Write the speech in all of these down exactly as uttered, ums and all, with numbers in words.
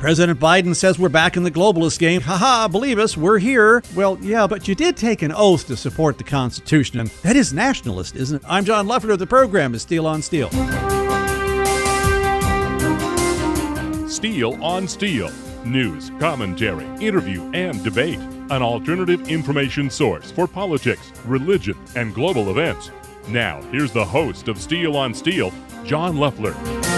President Biden says we're back in the globalist game. Haha, believe us, we're here. Well, yeah, but you did take an oath to support the Constitution, and that is nationalist, isn't it? I'm John Leffler. The program is Steel on Steel. Steel on Steel. News, commentary, interview, and debate. An alternative information source for politics, religion, and global events. Now, here's the host of Steel on Steel, John Leffler.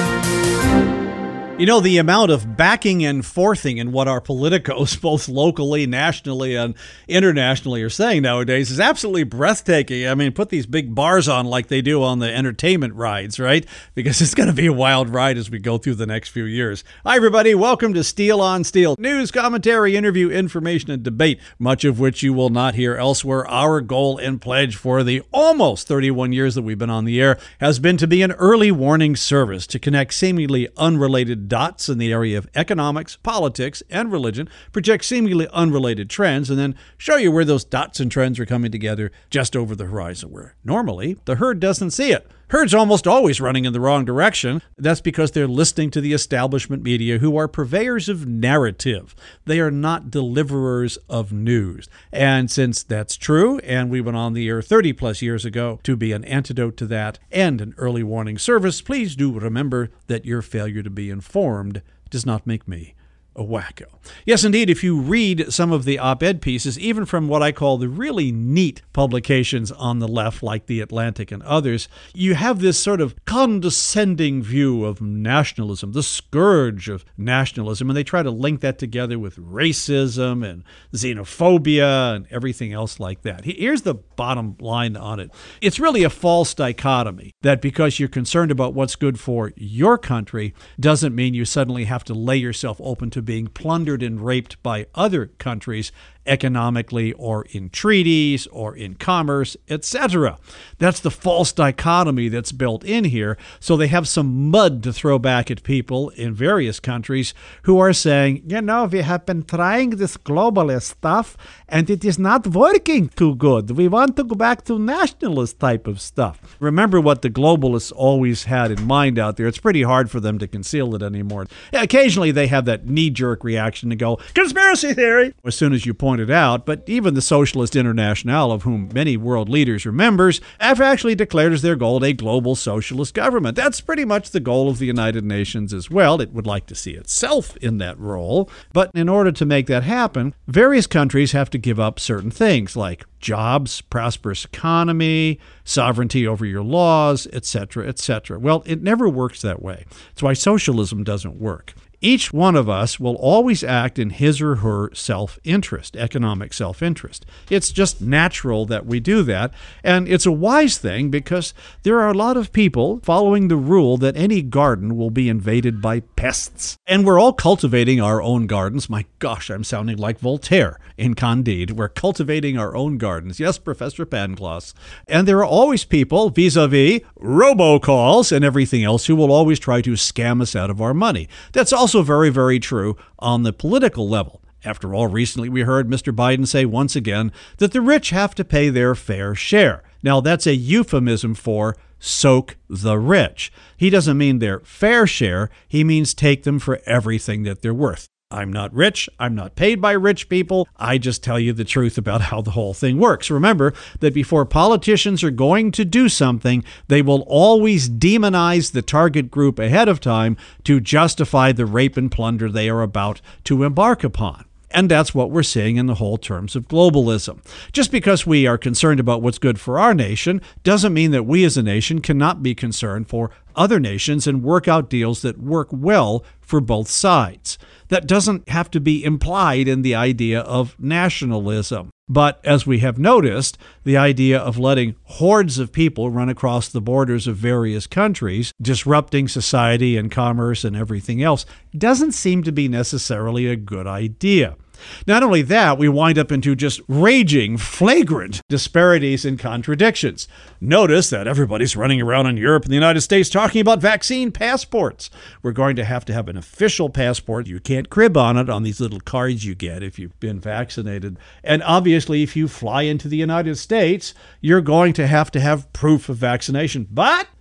You know, the amount of backing and forthing in what our politicos, both locally, nationally, and internationally, are saying nowadays is absolutely breathtaking. I mean, put these big bars on like they do on the entertainment rides, right? Because it's going to be a wild ride as we go through the next few years. Hi, everybody. Welcome to Steel on Steel. News, commentary, interview, information, and debate, much of which you will not hear elsewhere. Our goal and pledge for the almost thirty-one years that we've been on the air has been to be an early warning service to connect seemingly unrelated dots in the area of economics, politics, and religion, project seemingly unrelated trends, and then show you where those dots and trends are coming together just over the horizon, where normally the herd doesn't see it. Herd's almost always running in the wrong direction. That's because they're listening to the establishment media, who are purveyors of narrative. They are not deliverers of news. And since that's true, and we went on the air thirty plus years ago to be an antidote to that and an early warning service, please do remember that your failure to be informed does not make me a wacko. Yes, indeed, if you read some of the op-ed pieces, even from what I call the really neat publications on the left, like The Atlantic and others, you have this sort of condescending view of nationalism, the scourge of nationalism, and they try to link that together with racism and xenophobia and everything else like that. Here's the bottom line on it. It's really a false dichotomy that because you're concerned about what's good for your country doesn't mean you suddenly have to lay yourself open to being plundered and raped by other countries economically or in treaties or in commerce, et cetera. That's the false dichotomy that's built in here. So they have some mud to throw back at people in various countries who are saying, you know, we have been trying this globalist stuff and it is not working too good. We want to go back to nationalist type of stuff. Remember what the globalists always had in mind out there. It's pretty hard for them to conceal it anymore. Occasionally they have that knee-jerk reaction to go, conspiracy theory, as soon as you point it out, but even the Socialist International, of whom many world leaders are members, have actually declared as their goal a global socialist government. That's pretty much the goal of the United Nations as well. It would like to see itself in that role, but in order to make that happen, various countries have to give up certain things like jobs, prosperous economy, sovereignty over your laws, et cetera, et cetera. Well, it never works that way. That's why socialism doesn't work. Each one of us will always act in his or her self-interest, economic self-interest. It's just natural that we do that, and it's a wise thing because there are a lot of people following the rule that any garden will be invaded by pests. And we're all cultivating our own gardens. My gosh, I'm sounding like Voltaire in Candide. We're cultivating our own gardens. Yes, Professor Pangloss. And there are always people, vis-a-vis robocalls and everything else, who will always try to scam us out of our money. That's also very, very true on the political level. After all, recently we heard Mister Biden say once again that the rich have to pay their fair share. Now, that's a euphemism for soak the rich. He doesn't mean their fair share. He means take them for everything that they're worth. I'm not rich. I'm not paid by rich people. I just tell you the truth about how the whole thing works. Remember that before politicians are going to do something, they will always demonize the target group ahead of time to justify the rape and plunder they are about to embark upon. And that's what we're seeing in the whole terms of globalism. Just because we are concerned about what's good for our nation doesn't mean that we as a nation cannot be concerned for other nations and work out deals that work well for both sides. That doesn't have to be implied in the idea of nationalism. But as we have noticed, the idea of letting hordes of people run across the borders of various countries, disrupting society and commerce and everything else, doesn't seem to be necessarily a good idea. Not only that, we wind up into just raging, flagrant disparities and contradictions. Notice that everybody's running around in Europe and the United States talking about vaccine passports. We're going to have to have an official passport. You can't crib on it on these little cards you get if you've been vaccinated. And obviously, if you fly into the United States, you're going to have to have proof of vaccination. But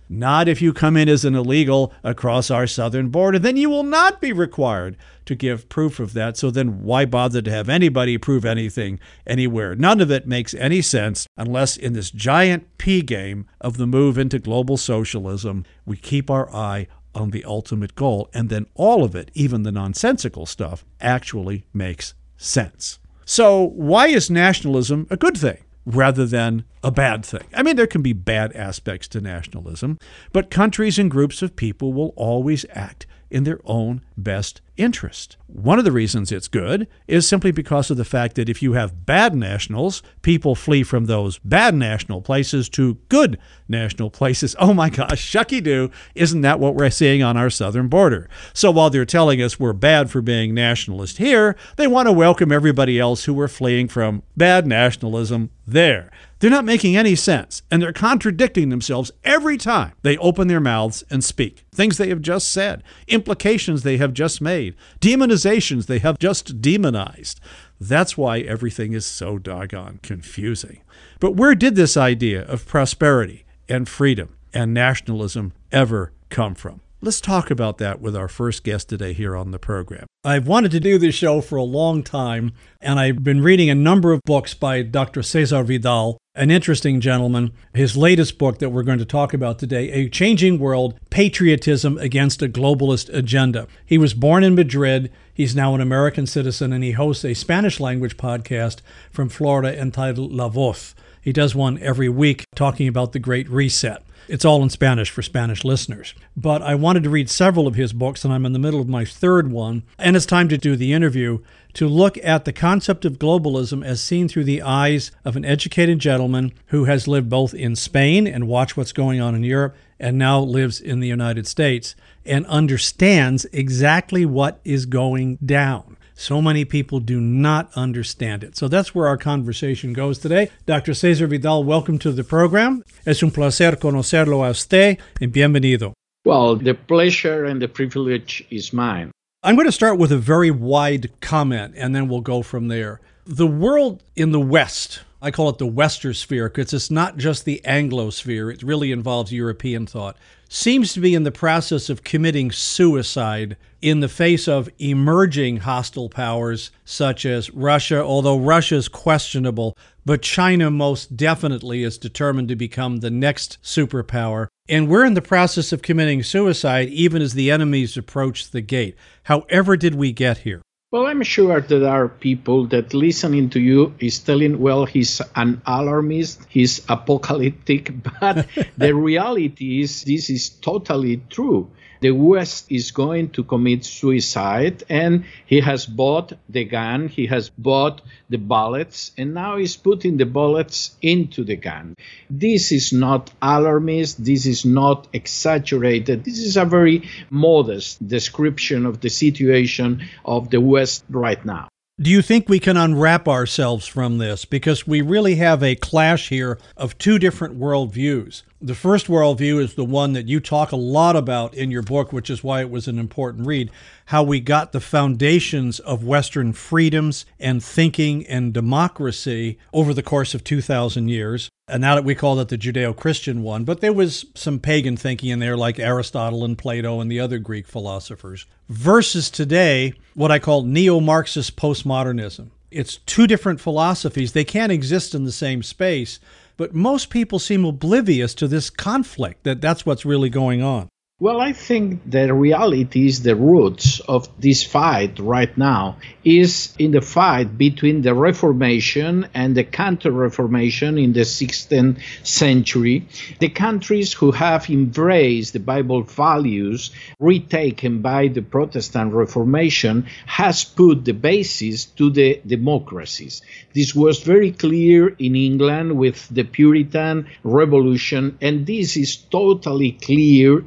Not if you come in as an illegal across our southern border. Then you will not be required to give proof of that. So then why bother to have anybody prove anything anywhere? None of it makes any sense unless in this giant P game of the move into global socialism, we keep our eye on the ultimate goal. And then all of it, even the nonsensical stuff, actually makes sense. So why is nationalism a good thing rather than a bad thing? I mean, there can be bad aspects to nationalism, but countries and groups of people will always act in their own best interest. One of the reasons it's good is simply because of the fact that if you have bad nationals, people flee from those bad national places to good national places. Oh my gosh, shucky-doo, isn't that what we're seeing on our southern border? So while they're telling us we're bad for being nationalist here, they want to welcome everybody else who are fleeing from bad nationalism there. They're not making any sense, and they're contradicting themselves every time they open their mouths and speak. Things they have just said, implications they have just made, demonizations they have just demonized. That's why everything is so doggone confusing. But where did this idea of prosperity and freedom and nationalism ever come from? Let's talk about that with our first guest today here on the program. I've wanted to do this show for a long time, and I've been reading a number of books by Doctor Cesar Vidal, an interesting gentleman. His latest book that we're going to talk about today, A Changing World, Patriotism Against a Globalist Agenda. He was born in Madrid. He's now an American citizen, and he hosts a Spanish-language podcast from Florida entitled La Voz. He does one every week talking about the Great Reset. It's all in Spanish for Spanish listeners. But I wanted to read several of his books, and I'm in the middle of my third one. And it's time to do the interview to look at the concept of globalism as seen through the eyes of an educated gentleman who has lived both in Spain and watched what's going on in Europe and now lives in the United States and understands exactly what is going down. So many people do not understand it. So that's where our conversation goes today. Doctor Cesar Vidal, welcome to the program. Es un placer conocerlo a usted y bienvenido. Well, the pleasure and the privilege is mine. I'm going to start with a very wide comment, and then we'll go from there. The world in the West, I call it the Westersphere, because it's not just the Anglosphere, it really involves European thought, seems to be in the process of committing suicide in the face of emerging hostile powers such as Russia, although Russia is questionable, but China most definitely is determined to become the next superpower. And we're in the process of committing suicide even as the enemies approach the gate. However did we get here? Well, I'm sure that there are people that listening to you is telling, well, he's an alarmist, he's apocalyptic, but the reality is this is totally true. The West is going to commit suicide, and he has bought the gun, he has bought the bullets, and now he's putting the bullets into the gun. This is not alarmist, this is not exaggerated, this is a very modest description of the situation of the West right now. Do you think we can unwrap ourselves from this? Because we really have a clash here of two different worldviews. The first worldview is the one that you talk a lot about in your book, which is why it was an important read, how we got the foundations of Western freedoms and thinking and democracy over the course of two thousand years. And now that we call it the Judeo-Christian one, but there was some pagan thinking in there like Aristotle and Plato and the other Greek philosophers, versus today, what I call neo-Marxist postmodernism. It's two different philosophies. They can't exist in the same space, but most people seem oblivious to this conflict, that that's what's really going on. Well, I think the reality is the roots of this fight right now is in the fight between the Reformation and the Counter-Reformation in the sixteenth century. The countries who have embraced the Bible values retaken by the Protestant Reformation has put the basis to the democracies. This was very clear in England with the Puritan Revolution, and this is totally clear in U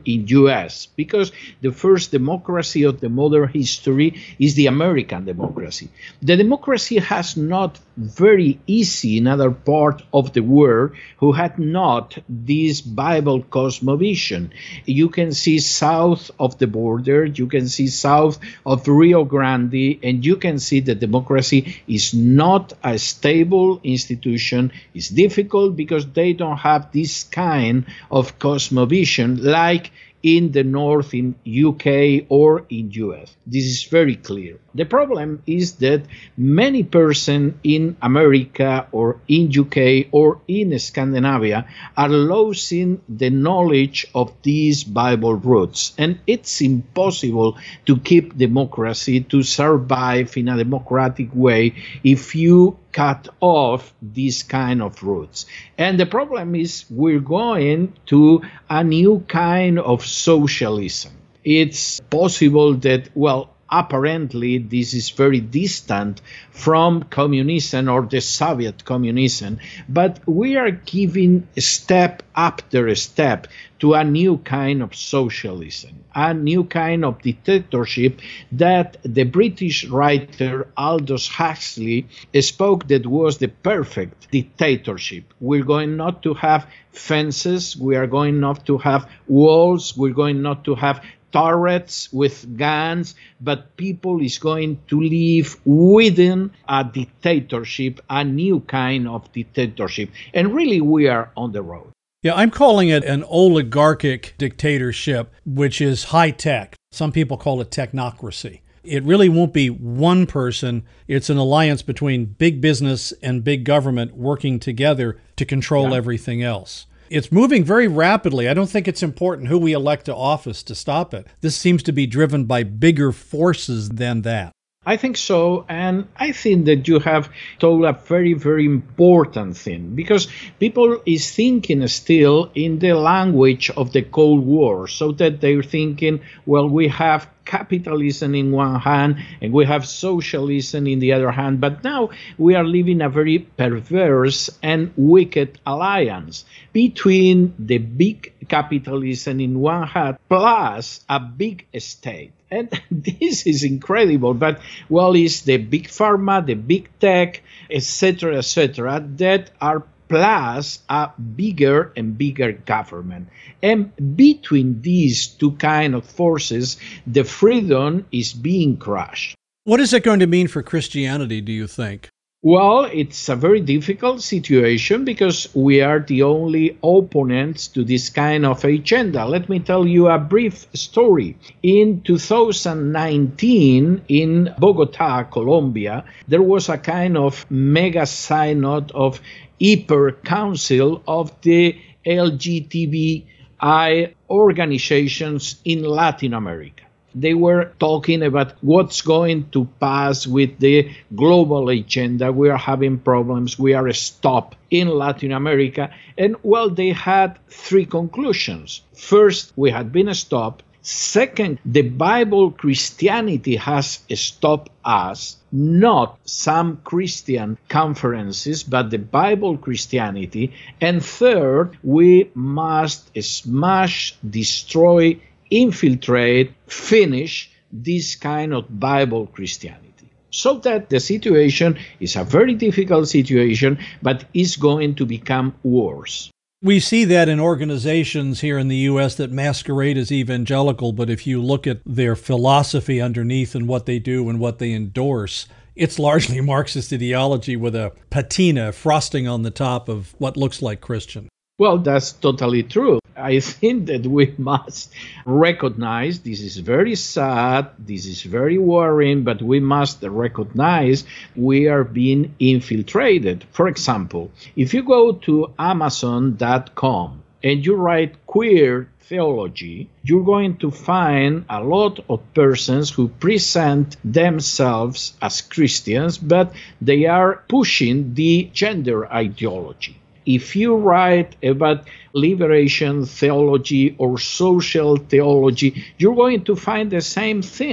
U S, because the first democracy of the modern history is the American democracy. The democracy has not very easy in other parts of the world who had not this Bible cosmovision. You can see south of the border, you can see south of Rio Grande, and you can see that democracy is not a stable institution. It's difficult because they don't have this kind of cosmovision like in the north in U K or in U S. This is very clear. The problem is that many persons in America or in U K or in Scandinavia are losing the knowledge of these Bible roots. And it's impossible to keep democracy, to survive in a democratic way if you cut off these kind of roots. And the problem is we're going to a new kind of socialism. It's possible that, well, apparently this is very distant from communism or the Soviet communism, but we are giving step after step to a new kind of socialism, a new kind of dictatorship that the British writer Aldous Huxley spoke that was the perfect dictatorship. We're going not to have fences, we are going not to have walls, we're going not to have turrets with guns, but people is going to live within a dictatorship, a new kind of dictatorship. And really, we are on the road. Yeah, I'm calling it an oligarchic dictatorship, which is high tech. Some people call it technocracy. It really won't be one person. It's an alliance between big business and big government working together to control yeah. everything else. It's moving very rapidly. I don't think it's important who we elect to office to stop it. This seems to be driven by bigger forces than that. I think so, and I think that you have told a very, very important thing, because people is thinking still in the language of the Cold War, so that they're thinking, well, we have capitalism in one hand and we have socialism in the other hand, but now we are living a very perverse and wicked alliance between the big capitalism in one hand plus a big state. And this is incredible, but well, it's the big pharma, the big tech, et cetera, et cetera, that are plus a bigger and bigger government. And between these two kind of forces, the freedom is being crushed. What is it going to mean for Christianity, do you think? Well, it's a very difficult situation because we are the only opponents to this kind of agenda. Let me tell you a brief story. In two thousand nineteen, in Bogota, Colombia, there was a kind of mega synod of hyper council of the L G B T I organizations in Latin America. They were talking about what's going to pass with the global agenda. We are having problems. We are stopped in Latin America. And, well, they had three conclusions. First, we had been stopped. Second, the Bible Christianity has stopped us, not some Christian conferences, but the Bible Christianity. And third, we must smash, destroy, infiltrate, finish this kind of Bible Christianity. So that the situation is a very difficult situation, but is going to become worse. We see that in organizations here in the U S that masquerade as evangelical, but if you look at their philosophy underneath and what they do and what they endorse, it's largely Marxist ideology with a patina, frosting on the top of what looks like Christian. Well, that's totally true. I think that we must recognize this is very sad, this is very worrying, but we must recognize we are being infiltrated. For example, if you go to amazon dot com and you write queer theology, you're going to find a lot of persons who present themselves as Christians, but they are pushing the gender ideology. If you write about liberation theology or social theology, you're going to find the same thing.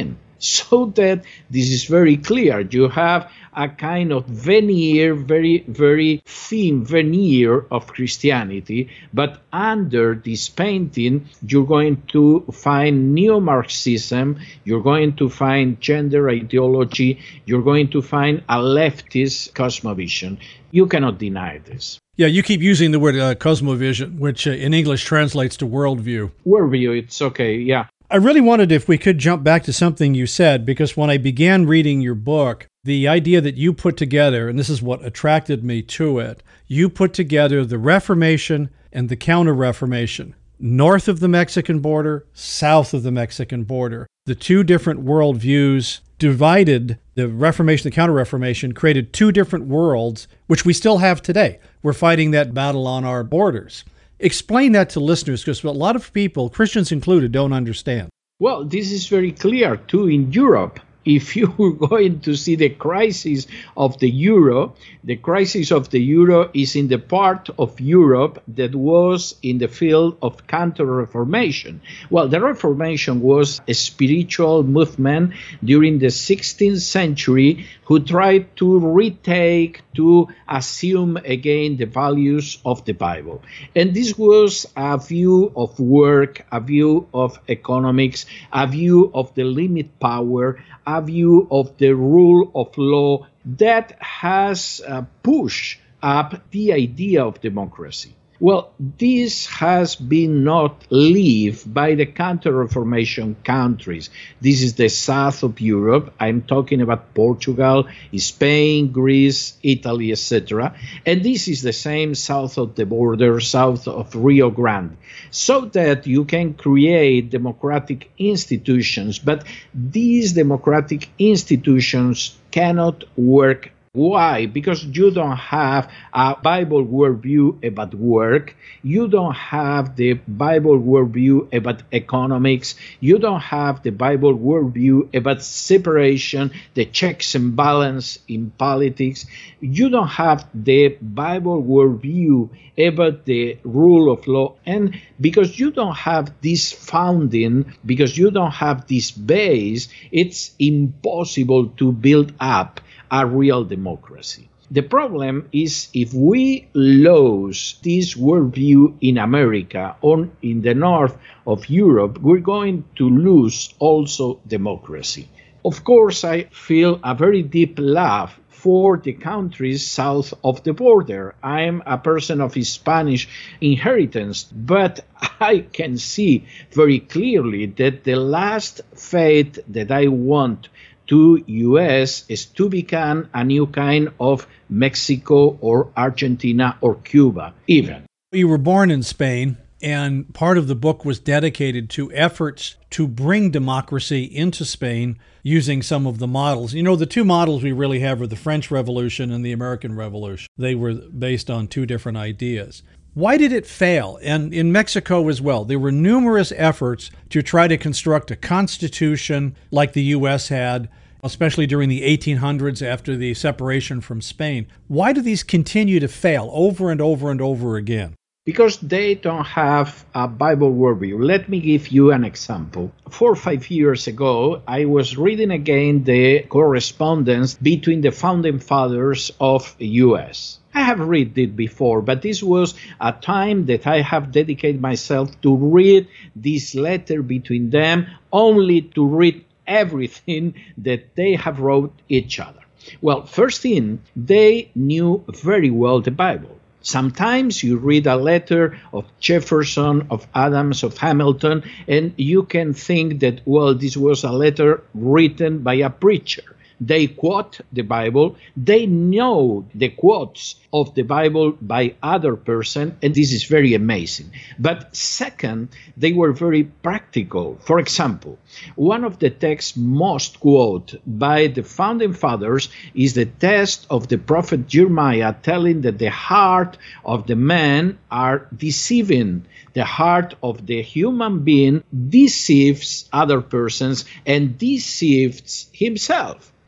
So that this is very clear. You have a kind of veneer, very, very thin veneer of Christianity, but under this painting, you're going to find neo-Marxism, you're going to find gender ideology, you're going to find a leftist cosmovision. You cannot deny this. Yeah, you keep using the word uh, cosmovision, which uh, in English translates to worldview. Worldview, it's okay, yeah. I really wanted, if we could jump back to something you said, because when I began reading your book, the idea that you put together, and this is what attracted me to it, you put together the Reformation and the Counter-Reformation, north of the Mexican border, south of the Mexican border. The two different worldviews divided the Reformation, the Counter-Reformation, created two different worlds, which we still have today. We're fighting that battle on our borders. Explain that to listeners, because a lot of people, Christians included, don't understand. Well, this is very clear too in Europe. If you were going to see the crisis of the euro, the crisis of the euro is in the part of Europe that was in the field of counter-reformation. Well, the Reformation was a spiritual movement during the sixteenth century who tried to retake, to assume again the values of the Bible. And this was a view of work, a view of economics, a view of the limit power, a view of the rule of law that has uh, pushed up the idea of democracy. Well, this has been not lived by the counter-reformation countries. This is the south of Europe. I'm talking about Portugal, Spain, Greece, Italy, et cetera. And this is the same south of the border, south of Rio Grande, so that you can create democratic institutions. But these democratic institutions cannot work. Why? Because you don't have a Bible worldview about work. You don't have the Bible worldview about economics. You don't have the Bible worldview about separation, the checks and balance in politics. You don't have the Bible worldview about the rule of law. And because you don't have this founding, because you don't have this base, it's impossible to build up a real democracy. The problem is if we lose this worldview in America or in the north of Europe, we're going to lose also democracy. Of course, I feel a very deep love for the countries south of the border. I'm a person of Spanish inheritance, but I can see very clearly that the last fate that I want to U S is to become a new kind of Mexico or Argentina or Cuba even. You were born in Spain, and part of the book was dedicated to efforts to bring democracy into Spain using some of the models. You know, the two models we really have are the French Revolution and the American Revolution. They were based on two different ideas. Why did it fail? And in Mexico as well, there were numerous efforts to try to construct a constitution like the U S had, especially during the eighteen hundreds after the separation from Spain. Why do these continue to fail over and over and over again? Because they don't have a Bible worldview. Let me give you an example. Four or five years ago, I was reading again the correspondence between the founding fathers of the U S. I have read it before, but this was a time that I have dedicated myself to read this letter between them, only to read everything that they have wrote each other. Well, first thing, they knew very well the Bible. Sometimes you read a letter of Jefferson, of Adams, of Hamilton, and you can think that, well, this was a letter written by a preacher. They quote the Bible. They know the quotes of the Bible by other person, and this is very amazing. But second, they were very practical. For example, one of the texts most quoted by the founding fathers is the text of the prophet Jeremiah telling that the heart of the man are deceiving. The heart of the human being deceives other persons and deceives himself.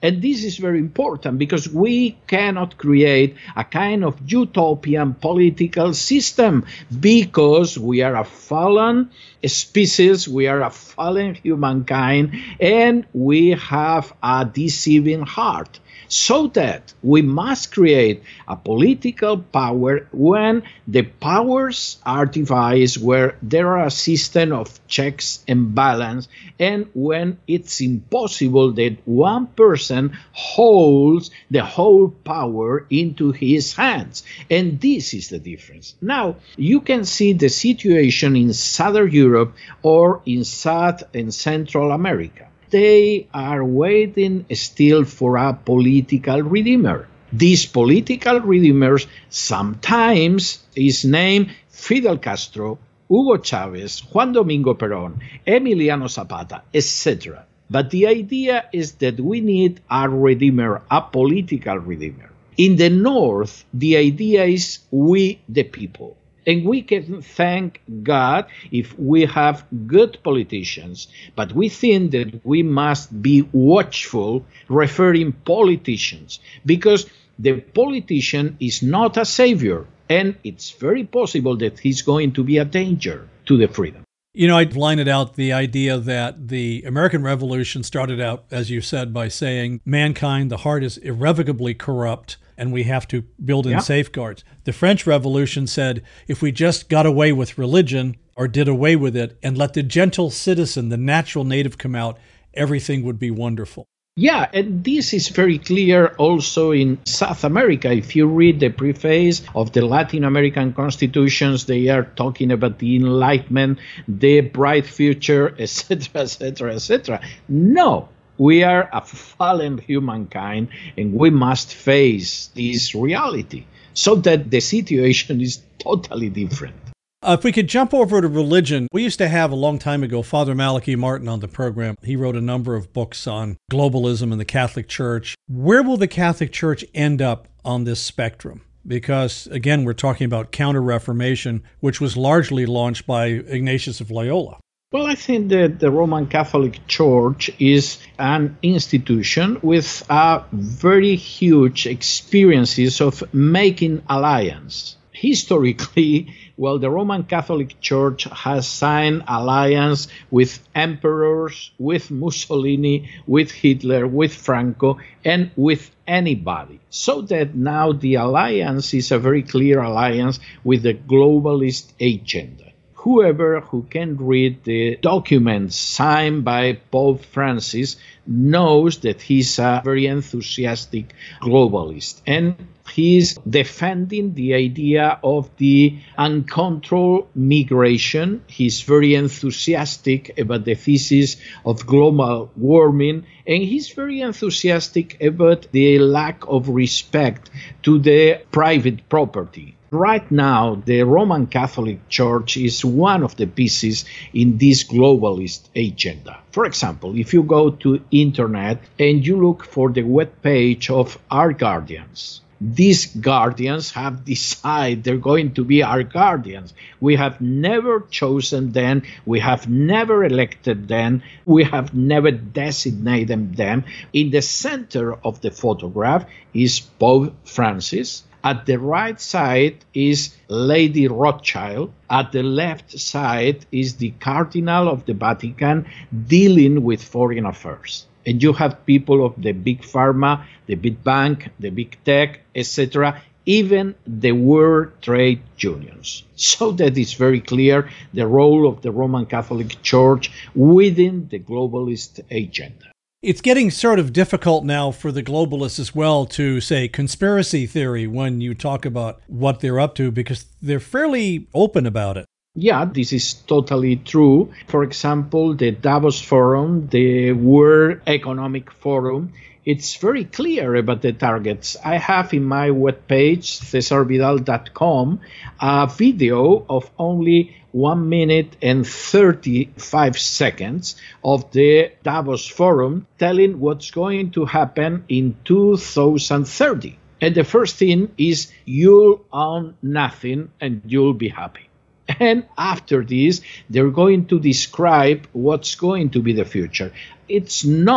And this is very important because we cannot create a kind of utopian political system because we are a fallen species, we are a fallen humankind, and we have a deceiving heart. So that we must create a political power when the powers are devised, where there are a system of checks and balance, and when it's impossible that one person holds the whole power into his hands. And this is the difference. Now, you can see the situation in Southern Europe or in South and Central America. They are waiting still for a political redeemer. These political redeemers sometimes is named Fidel Castro, Hugo Chavez, Juan Domingo Perón, Emiliano Zapata, et cetera. But the idea is that we need a redeemer, a political redeemer. In the North, the idea is we the people. And we can thank God if we have good politicians. But we think that we must be watchful referring politicians, because the politician is not a savior. And it's very possible that he's going to be a danger to the freedom. You know, I'd line it out the idea that the American Revolution started out, as you said, by saying mankind, the heart is irrevocably corrupt, and we have to build in yeah. safeguards. The French Revolution said if we just got away with religion or did away with it and let the gentle citizen, the natural native, come out, everything would be wonderful. Yeah, and this is very clear also in South America. If you read the preface of the Latin American constitutions, they are talking about the Enlightenment, the bright future, et cetera, et cetera, et cetera. No, we are a fallen humankind, and we must face this reality so that the situation is totally different. Uh, if we could jump over to religion, we used to have a long time ago Father Malachi Martin on the program. He wrote a number of books on globalism and the Catholic Church. Where will the Catholic Church end up on this spectrum? Because, again, we're talking about Counter-Reformation, which was largely launched by Ignatius of Loyola. Well, I think that the Roman Catholic Church is an institution with a very huge experiences of making alliance. Historically, well, the Roman Catholic Church has signed alliance with emperors, with Mussolini, with Hitler, with Franco, and with anybody. So that now the alliance is a very clear alliance with the globalist agenda. Whoever who can read the documents signed by Pope Francis knows that he's a very enthusiastic globalist. And he's defending the idea of the uncontrolled migration. He's very enthusiastic about the thesis of global warming. And he's very enthusiastic about the lack of respect to the private property. Right now, the Roman Catholic Church is one of the pieces in this globalist agenda. For example, if you go to internet and you look for the web page of our guardians, these guardians have decided they're going to be our guardians. We have never chosen them. We have never elected them. We have never designated them. In the center of the photograph is Pope Francis. At the right side is Lady Rothschild. At the left side is the Cardinal of the Vatican dealing with foreign affairs. And you have people of the big pharma, the big bank, the big tech, et cetera, even the World Trade Unions. So that is very clear the role of the Roman Catholic Church within the globalist agenda. It's getting sort of difficult now for the globalists as well to say conspiracy theory when you talk about what they're up to, because they're fairly open about it. Yeah, this is totally true. For example, the Davos Forum, the World Economic Forum, it's very clear about the targets. I have in my webpage, cesar vidal dot com, a video of only one minute and thirty-five seconds of the Davos Forum telling what's going to happen in two thousand thirty. And the first thing is you'll own nothing and you'll be happy. And after this, they're going to describe what's going to be the future. It's not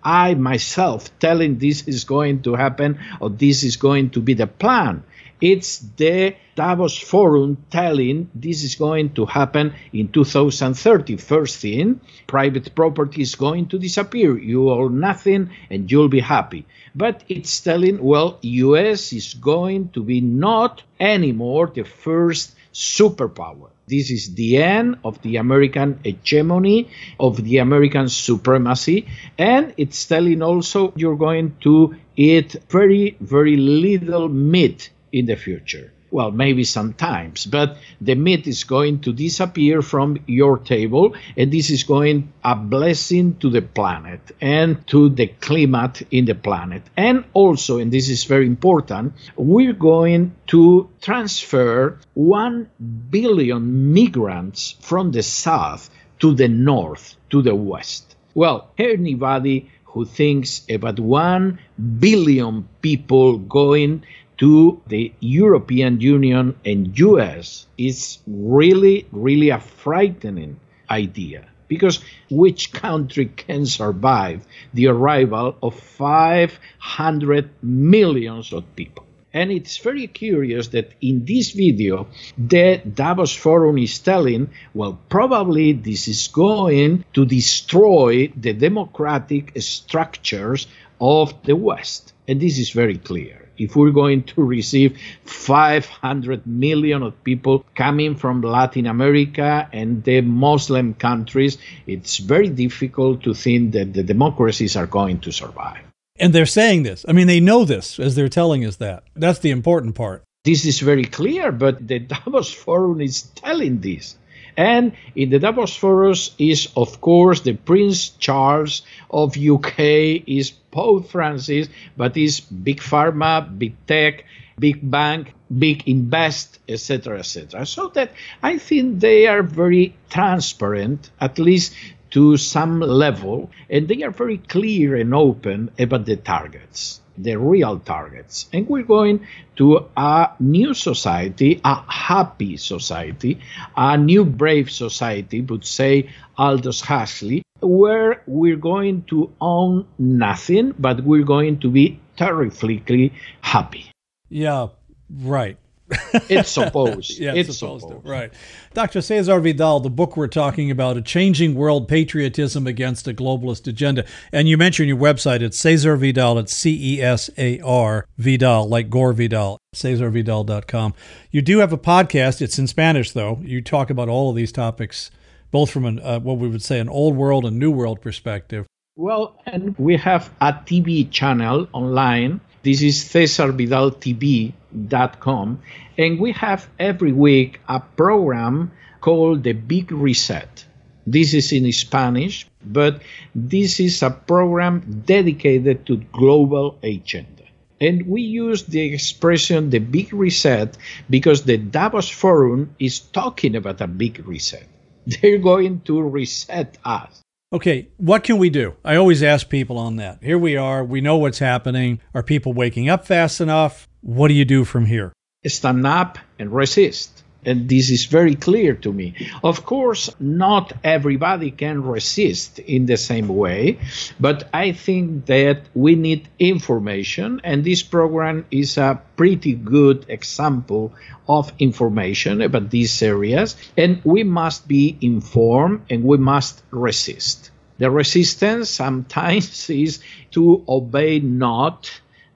I myself telling this is going to happen or this is going to be the plan. It's the Davos Forum telling this is going to happen in two thousand thirty. First thing, private property is going to disappear. You own nothing and you'll be happy. But it's telling, well, U S is going to be not anymore the first superpower. This is the end of the American hegemony, of the American supremacy. And it's telling also you're going to eat very, very little meat in the future. Well, maybe sometimes, but the meat is going to disappear from your table, and this is going a blessing to the planet and to the climate in the planet. And also, and this is very important, we're going to transfer one billion migrants from the south to the north, to the west. Well, anybody who thinks about one billion people going to the European Union and U S is really, really a frightening idea. Because which country can survive the arrival of five hundred millions of people? And it's very curious that in this video, the Davos Forum is telling, well, probably this is going to destroy the democratic structures of the West. And this is very clear. If we're going to receive five hundred million of people coming from Latin America and the Muslim countries, it's very difficult to think that the democracies are going to survive. And they're saying this. I mean, they know this as they're telling us that. That's the important part. This is very clear, but the Davos Forum is telling this. And in the Davos Forum is, of course, the Prince Charles of U K, is Pope Francis, but is Big Pharma, Big Tech, Big Bank, Big Invest, et cetera, et cetera. So that I think they are very transparent, at least to some level, and they are very clear and open about the targets, the real targets. And we're going to a new society, a happy society, a new brave society, would say Aldous Huxley, where we're going to own nothing, but we're going to be terrifically happy. Yeah, right. It's supposed. yeah, it's, it's supposed, supposed to. Right. Doctor Cesar Vidal, the book we're talking about, A Changing World, Patriotism Against a Globalist Agenda. And you mentioned your website. It's Cesar Vidal. It's C E S A R Vidal, like Gore Vidal, Cesar Vidal dot com. You do have a podcast. It's in Spanish, though. You talk about all of these topics, both from an, uh, what we would say an old world and new world perspective. Well, and we have a T V channel online. This is Cesar Vidal T V dot com, and we have every week a program called The Big Reset. This is in Spanish, but this is a program dedicated to global agenda. And we use the expression the Big Reset because the Davos Forum is talking about a big reset. They're going to reset us. Okay, what can we do? I always ask people on that. Here we are. We know what's happening. Are people waking up fast enough? What do you do from here? Stand up and resist. And this is very clear to me. Of course, not everybody can resist in the same way, but I think that we need information, and this program is a pretty good example of information about these areas, and we must be informed and we must resist. The resistance sometimes is to obey not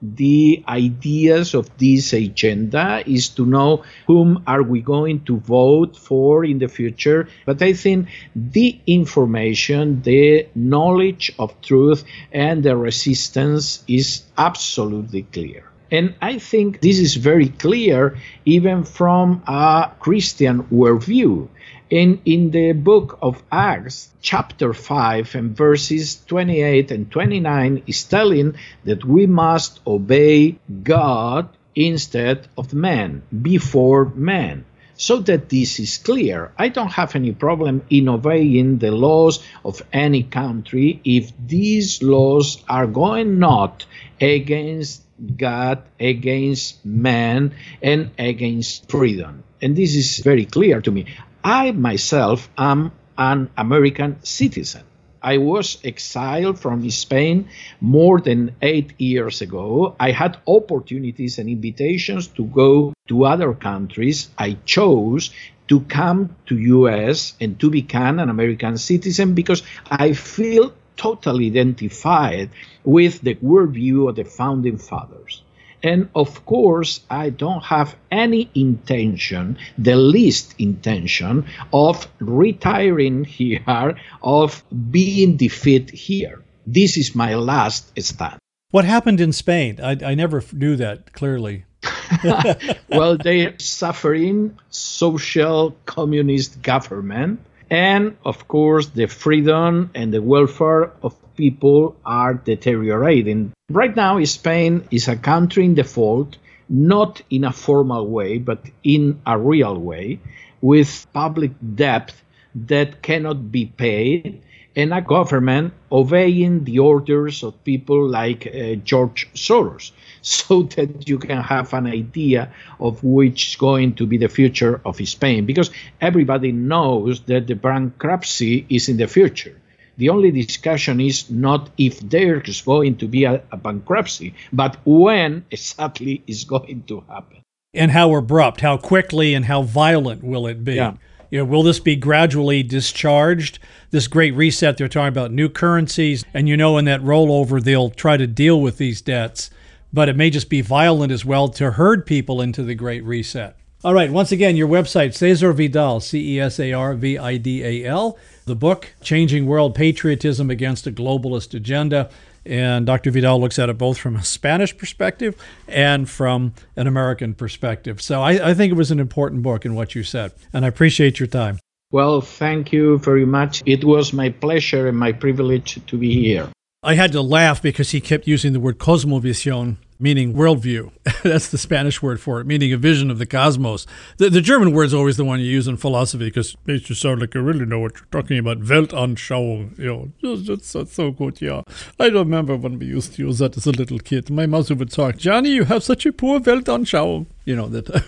the ideas of this agenda, is to know whom are we going to vote for in the future. But I think the information, the knowledge of truth, and the resistance is absolutely clear. And I think this is very clear even from a Christian worldview. In, in the book of Acts, chapter five and verses twenty-eight and twenty-nine is telling that we must obey God instead of man, before man. So that this is clear. I don't have any problem in obeying the laws of any country if these laws are going not against God, against man, and against freedom. And this is very clear to me. I myself am an American citizen. I was exiled from Spain more than eight years ago. I had opportunities and invitations to go to other countries. I chose to come to U S and to become an American citizen because I feel totally identified with the worldview of the founding fathers. And of course, I don't have any intention, the least intention, of retiring here, of being defeated here. This is my last stand. What happened in Spain? I, I never knew that clearly. Well, they're suffering social communist government. And of course, the freedom and the welfare of people are deteriorating. Right now, Spain is a country in default, not in a formal way, but in a real way, with public debt that cannot be paid, and a government obeying the orders of people like uh, George Soros, so that you can have an idea of which is going to be the future of Spain, because everybody knows that the bankruptcy is in the future. The only discussion is not if there's going to be a, a bankruptcy, but when exactly is going to happen. And how abrupt, how quickly, and how violent will it be? Yeah. You know, will this be gradually discharged? This great reset, they're talking about new currencies, and you know in that rollover they'll try to deal with these debts, but it may just be violent as well to herd people into the great reset. All right, once again, your website, Cesar Vidal, C E S A R V I D A L. The book, Changing World Patriotism Against a Globalist Agenda. And Doctor Vidal looks at it both from a Spanish perspective and from an American perspective. So I, I think it was an important book in what you said, and I appreciate your time. Well, thank you very much. It was my pleasure and my privilege to be here. I had to laugh because he kept using the word cosmovisión, meaning worldview. That's the Spanish word for it, meaning a vision of the cosmos. The, the German word is always the one you use in philosophy because it makes you sound like you really know what you're talking about. Weltanschauung, you know, that's, that's so good, yeah. I remember when we used to use that as a little kid. My mother would talk, Johnny, you have such a poor Weltanschauung. You know, that...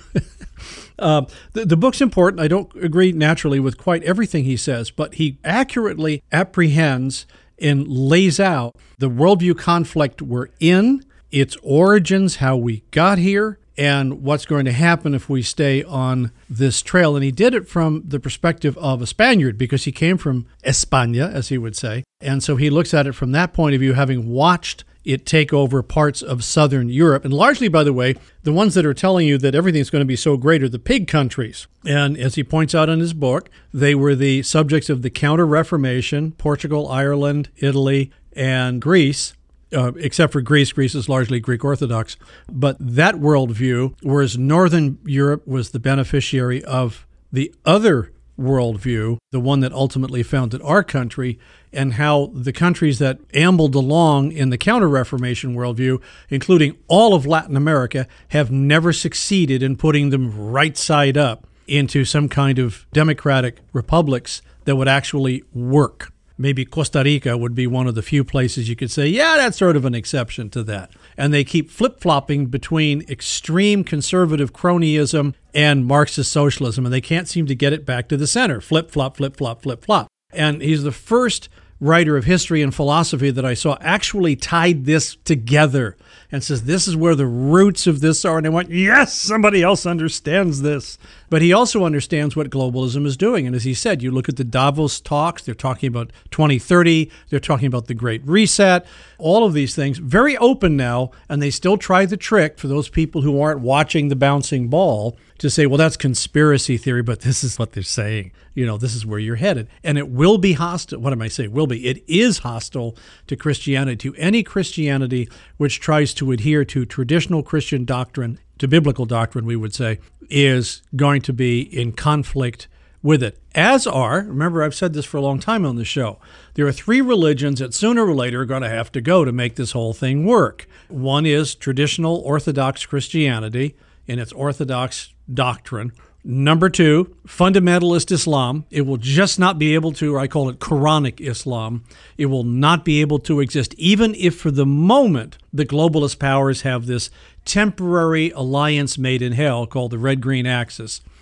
Uh, the, the book's important. I don't agree naturally with quite everything he says, but he accurately apprehends and lays out the worldview conflict we're in, its origins, how we got here, and what's going to happen if we stay on this trail. And he did it from the perspective of a Spaniard because he came from España, as he would say. And so he looks at it from that point of view, having watched it take over parts of southern Europe. And largely, by the way, the ones that are telling you that everything's going to be so great are the pig countries. And as he points out in his book, they were the subjects of the Counter-Reformation, Portugal, Ireland, Italy, and Greece. Uh, except for Greece. Greece is largely Greek Orthodox. But that worldview, whereas Northern Europe was the beneficiary of the other worldview, the one that ultimately founded our country, and how the countries that ambled along in the Counter-Reformation worldview, including all of Latin America, have never succeeded in putting them right side up into some kind of democratic republics that would actually work. Maybe Costa Rica would be one of the few places you could say, yeah, that's sort of an exception to that. And they keep flip-flopping between extreme conservative cronyism and Marxist socialism, and they can't seem to get it back to the center. Flip-flop, flip-flop, flip-flop. And he's the first writer of history and philosophy that I saw actually tied this together and says, this is where the roots of this are. And I went, yes, somebody else understands this. But he also understands what globalism is doing. And as he said, you look at the Davos talks, they're talking about twenty thirty, they're talking about the Great Reset, all of these things, very open now, and they still try the trick for those people who aren't watching the bouncing ball to say, well, that's conspiracy theory, but this is what they're saying. You know, this is where you're headed. And it will be hostile. What am I saying? Will be. It is hostile to Christianity, to any Christianity which tries to adhere to traditional Christian doctrine, to biblical doctrine, we would say, is going to be in conflict with it. As are, remember, I've said this for a long time on the show, there are three religions that sooner or later are going to have to go to make this whole thing work. One is traditional Orthodox Christianity in its Orthodox doctrine. Number two, fundamentalist Islam. It will just not be able to, or I call it Quranic Islam. It will not be able to exist, even if for the moment the globalist powers have this temporary alliance made in hell called the Red-Green Axis.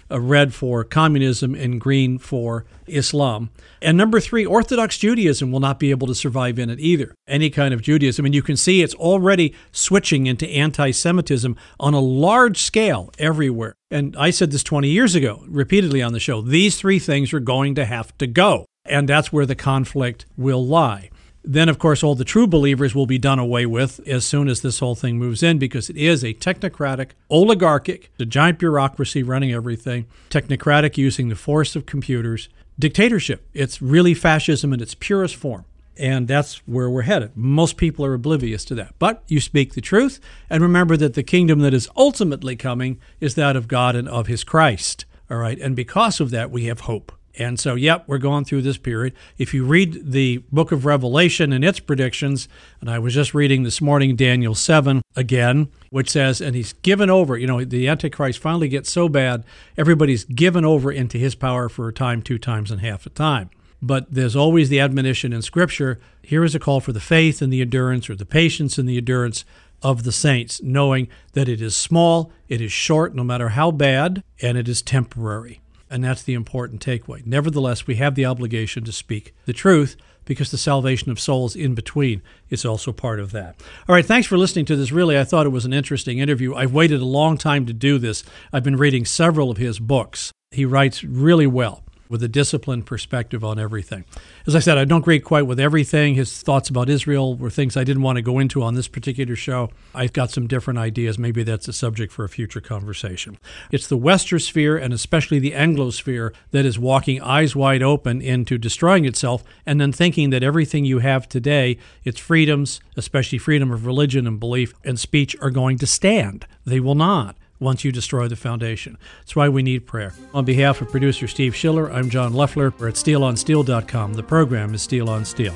uh, red for communism and green for Islam. And number three, Orthodox Judaism will not be able to survive in it either. Any kind of Judaism. And you can see it's already switching into anti-Semitism on a large scale everywhere. And I said this twenty years ago, repeatedly on the show, these three things are going to have to go. And that's where the conflict will lie. Then, of course, all the true believers will be done away with as soon as this whole thing moves in, because it is a technocratic, oligarchic, a giant bureaucracy running everything, technocratic using the force of computers, dictatorship. It's really fascism in its purest form. And that's where we're headed. Most people are oblivious to that. But you speak the truth, and remember that the kingdom that is ultimately coming is that of God and of his Christ. All right. And because of that, we have hope. And so, yep, we're going through this period. If you read the book of Revelation and its predictions, and I was just reading this morning Daniel seven again, which says, and he's given over, you know, the Antichrist finally gets so bad, everybody's given over into his power for a time, two times, and half a time. But there's always the admonition in Scripture, here is a call for the faith and the endurance, or the patience and the endurance of the saints, knowing that it is small, it is short, no matter how bad, and it is temporary. And that's the important takeaway. Nevertheless, we have the obligation to speak the truth, because the salvation of souls in between is also part of that. All right, thanks for listening to this. Really, I thought it was an interesting interview. I've waited a long time to do this. I've been reading several of his books. He writes really well, with a disciplined perspective on everything. As I said, I don't agree quite with everything. His thoughts about Israel were things I didn't want to go into on this particular show. I've got some different ideas. Maybe that's a subject for a future conversation. It's the Westersphere, and especially the Anglosphere, that is walking eyes wide open into destroying itself, and then thinking that everything you have today, its freedoms, especially freedom of religion and belief and speech, are going to stand. They will not, once you destroy the foundation. That's why we need prayer. On behalf of producer Steve Schiller, I'm John Leffler. We're at steel on steel dot com. The program is Steel on Steel.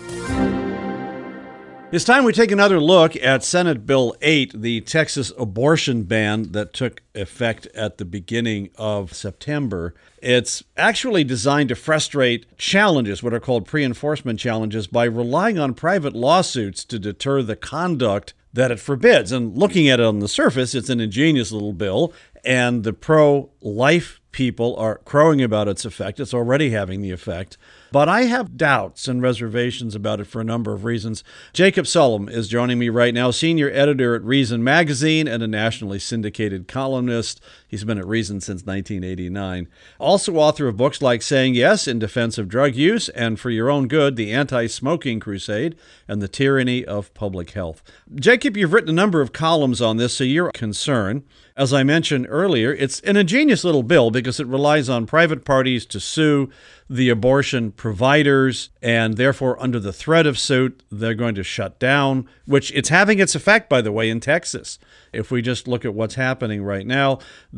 It's time we take another look at Senate Bill eight, the Texas abortion ban that took effect at the beginning of September. It's actually designed to frustrate challenges, what are called pre-enforcement challenges, by relying on private lawsuits to deter the conduct that it forbids. And looking at it on the surface, it's an ingenious little bill, and the pro-life people are crowing about its effect. It's already having the effect. But I have doubts and reservations about it for a number of reasons. Jacob Sullum is joining me right now, senior editor at Reason Magazine and a nationally syndicated columnist. He's been at Reason since nineteen eighty-nine. Also author of books like Saying Yes in Defense of Drug Use and For Your Own Good, The Anti-Smoking Crusade and the Tyranny of Public Health. Jacob, you've written a number of columns on this, so you're concerned. As I mentioned earlier, it's an ingenious little bill because it relies on private parties to sue the abortion providers, and therefore under the threat of suit, they're going to shut down, which it's having its effect, by the way, in Texas. If we just look at what's happening right now,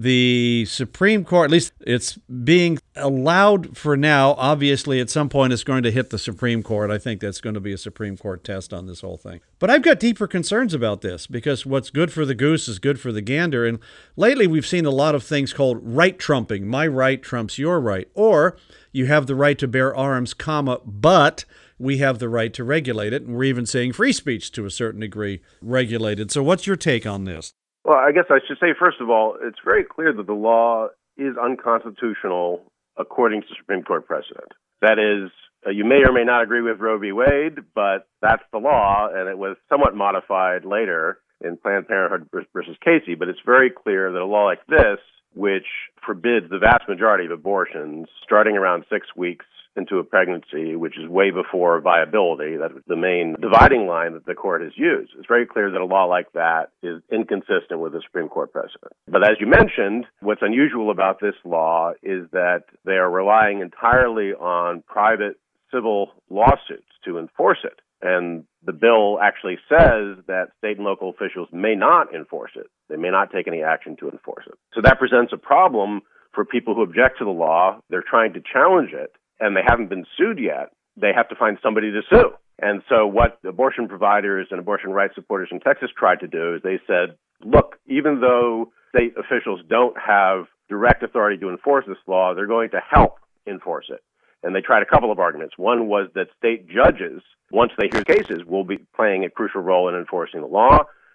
the Supreme Court, at least it's being allowed for now. Obviously, at some point, it's going to hit the Supreme Court. I think that's going to be a Supreme Court test on this whole thing. But I've got deeper concerns about this, because what's good for the goose is good for the gander. And lately, we've seen a lot of things called right trumping. My right trumps your right. Or you have the right to bear arms, comma, but we have the right to regulate it. And we're even seeing free speech to a certain degree regulated. So what's your take on this? Well, I guess I should say, first of all, it's very clear that the law is unconstitutional according to Supreme Court precedent. That is, uh, you may or may not agree with Roe v. Wade, but that's the law, and it was somewhat modified later in Planned Parenthood versus Casey. But it's very clear that a law like this, which forbids the vast majority of abortions starting around six weeks into a pregnancy, which is way before viability. That's the main dividing line that the court has used. It's very clear that a law like that is inconsistent with the Supreme Court precedent. But as you mentioned, what's unusual about this law is that they are relying entirely on private civil lawsuits to enforce it. And the bill actually says that state and local officials may not enforce it. They may not take any action to enforce it. So that presents a problem for people who object to the law. They're trying to challenge it, and they haven't been sued yet. They have to find somebody to sue. And so what abortion providers and abortion rights supporters in Texas tried to do is they said, look, even though state officials don't have direct authority to enforce this law, they're going to help enforce it. And they tried a couple of arguments. One was that state judges, once they hear cases, will be playing a crucial role in enforcing the law.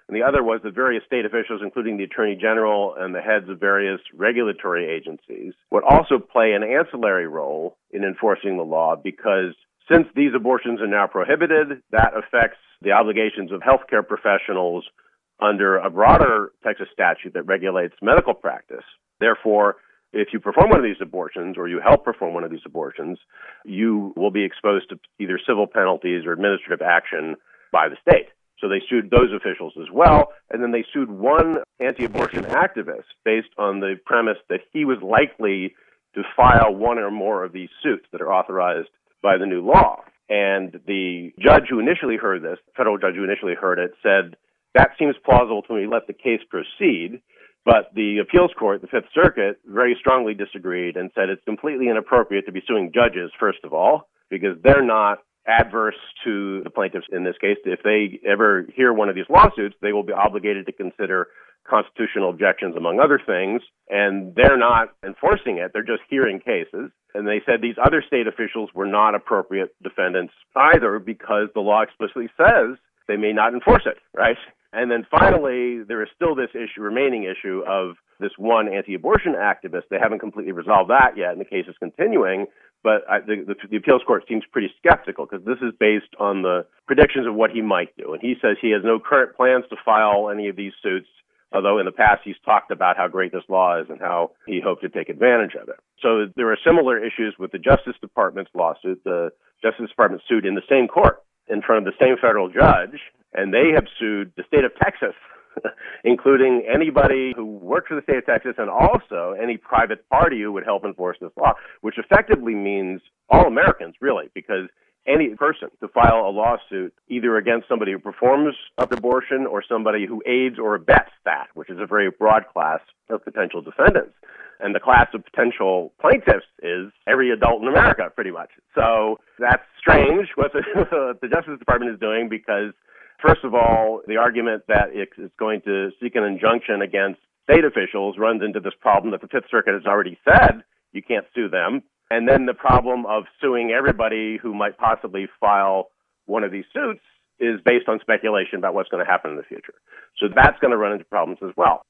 And the other was that various state officials, including the Attorney General and the heads of various regulatory agencies, would also play an ancillary role in enforcing the law because since these abortions are now prohibited, that affects the obligations of healthcare professionals under a broader Texas statute that regulates medical practice. Therefore, if you perform one of these abortions or you help perform one of these abortions, you will be exposed to either civil penalties or administrative action by the state. So they sued those officials as well, and then they sued one anti-abortion activist based on the premise that he was likely to file one or more of these suits that are authorized by the new law. And the judge who initially heard this, federal judge who initially heard it, said, that seems plausible to me, let the case proceed. But the appeals court, the Fifth Circuit, very strongly disagreed and said it's completely inappropriate to be suing judges, first of all, because they're not adverse to the plaintiffs in this case. If they ever hear one of these lawsuits, they will be obligated to consider constitutional objections, among other things, and they're not enforcing it. They're just hearing cases. And they said these other state officials were not appropriate defendants either because the law explicitly says they may not enforce it, right? And then finally, there is still this issue, remaining issue of this one anti-abortion activist. They haven't completely resolved that yet, and the case is continuing. But I, the, the, the appeals court seems pretty skeptical because this is based on the predictions of what he might do. And he says he has no current plans to file any of these suits, although in the past he's talked about how great this law is and how he hoped to take advantage of it. So there are similar issues with the Justice Department's lawsuit. The Justice Department sued in the same court in front of the same federal judge, and they have sued the state of Texas, including anybody who works for the state of Texas and also any private party who would help enforce this law, which effectively means all Americans, really, because any person to file a lawsuit either against somebody who performs an abortion or somebody who aids or abets that, which is a very broad class of potential defendants. And the class of potential plaintiffs is every adult in America, pretty much. So that's strange what the, the Justice Department is doing because, first of all, the argument that it's going to seek an injunction against state officials runs into this problem that the Fifth Circuit has already said you can't sue them. And then the problem of suing everybody who might possibly file one of these suits is based on speculation about what's going to happen in the future. So that's going to run into problems as well.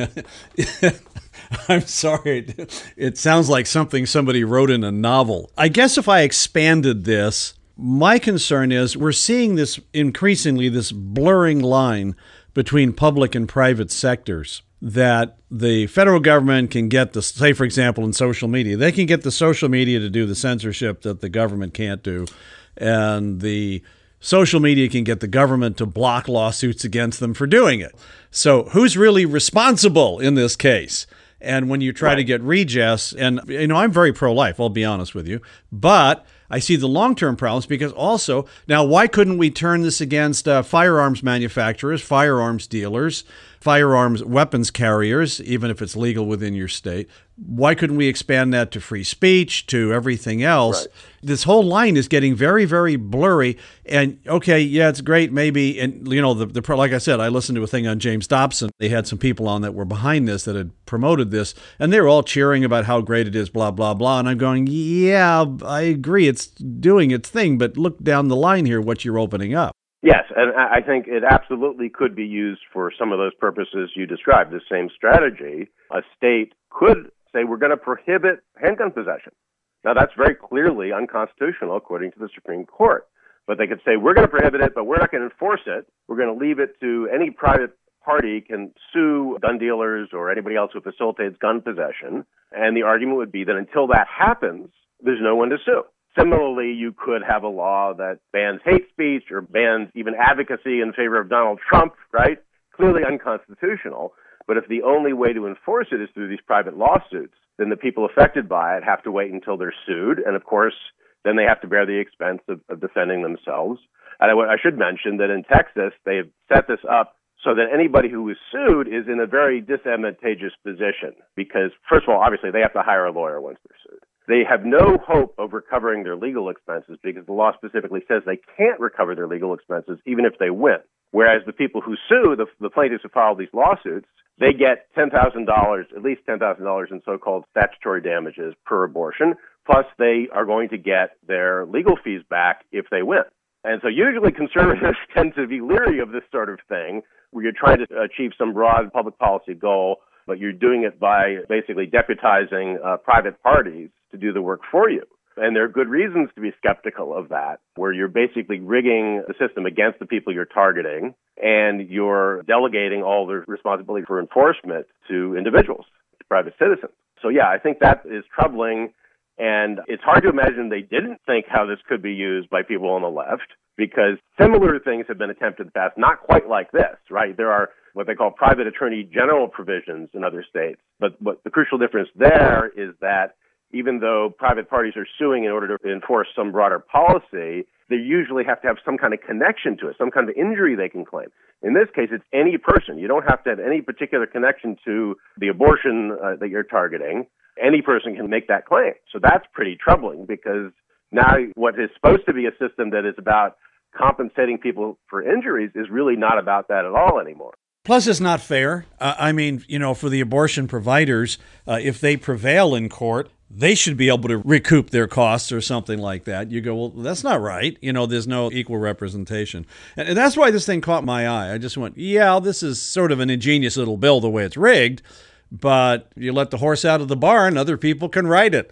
I'm sorry. It sounds like something somebody wrote in a novel. I guess if I expanded this, my concern is we're seeing this increasingly, this blurring line between public and private sectors, that the federal government can get the, say, for example, in social media, they can get the social media to do the censorship that the government can't do. And the social media can get the government to block lawsuits against them for doing it. So who's really responsible in this case? And when you try right. to get redress, and you know, I'm very pro-life, I'll be honest with you, but I see the long-term problems because also, now why couldn't we turn this against uh, firearms manufacturers, firearms dealers, firearms weapons carriers, even if it's legal within your state? Why couldn't we expand that to free speech, to everything else? Right. This whole line is getting very, very blurry. And okay, yeah, it's great, maybe. And you know, the, the like I said, I listened to a thing on James Dobson. They had some people on that were behind this that had promoted this, and they were all cheering about how great it is, blah blah blah. And I'm going, yeah, I agree, it's doing its thing, but look down the line here, what you're opening up. Yes, and I think it absolutely could be used for some of those purposes you described. The same strategy, a state could say we're going to prohibit handgun possession. Now, that's very clearly unconstitutional according to the Supreme Court. But they could say we're going to prohibit it, but we're not going to enforce it. We're going to leave it to any private party can sue gun dealers or anybody else who facilitates gun possession. And the argument would be that until that happens, there's no one to sue. Similarly, you could have a law that bans hate speech or bans even advocacy in favor of Donald Trump, right? Clearly unconstitutional. But if the only way to enforce it is through these private lawsuits, then the people affected by it have to wait until they're sued. And of course, then they have to bear the expense of, of defending themselves. And I, I should mention that in Texas, they've set this up so that anybody who is sued is in a very disadvantageous position because, first of all, obviously, they have to hire a lawyer once they're sued. They have no hope of recovering their legal expenses because the law specifically says they can't recover their legal expenses even if they win. Whereas the people who sue, the, the plaintiffs who file these lawsuits, they get ten thousand dollars, at least ten thousand dollars in so-called statutory damages per abortion, plus they are going to get their legal fees back if they win. And so usually conservatives tend to be leery of this sort of thing, where you're trying to achieve some broad public policy goal, but you're doing it by basically deputizing uh, private parties to do the work for you. And there are good reasons to be skeptical of that, where you're basically rigging the system against the people you're targeting, and you're delegating all the responsibility for enforcement to individuals, to private citizens. So yeah, I think that is troubling, and it's hard to imagine they didn't think how this could be used by people on the left, because similar things have been attempted in the past, not quite like this, right? There are what they call private attorney general provisions in other states, but what the crucial difference there is that even though private parties are suing in order to enforce some broader policy, they usually have to have some kind of connection to it, some kind of injury they can claim. In this case, it's any person. You don't have to have any particular connection to the abortion uh, that you're targeting. Any person can make that claim. So that's pretty troubling, because now what is supposed to be a system that is about compensating people for injuries is really not about that at all anymore. Plus, it's not fair. Uh, I mean, you know, for the abortion providers, uh, if they prevail in court, they should be able to recoup their costs or something like that. You go, well, that's not right. You know, there's no equal representation. And that's why this thing caught my eye. I just went, yeah, this is sort of an ingenious little bill the way it's rigged, but you let the horse out of the barn, other people can ride it.